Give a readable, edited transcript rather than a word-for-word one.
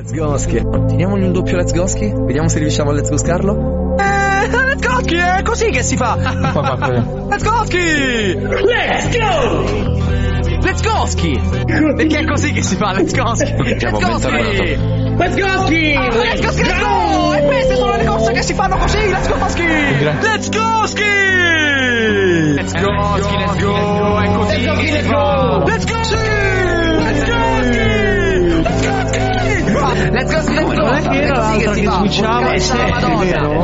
Let's Goski. Teniamogli un doppio Let's Goski. Vediamo se riusciamo a Let's Goscarlo. Let's Goski, è così che si fa. Let's Goski. Let's go. Let's Goski. Perché è così che si fa Let's Goski. Let's Goski. Let's Goski. Let's Goski, let's go. E queste sono le cose che si fanno così. Let's Goski. Let's Goski. Let's Goski, let's go. È così che si fa. Let's Goski. Let's Goski. Let's Goski. Let's Goski, let's go. È così che si fa.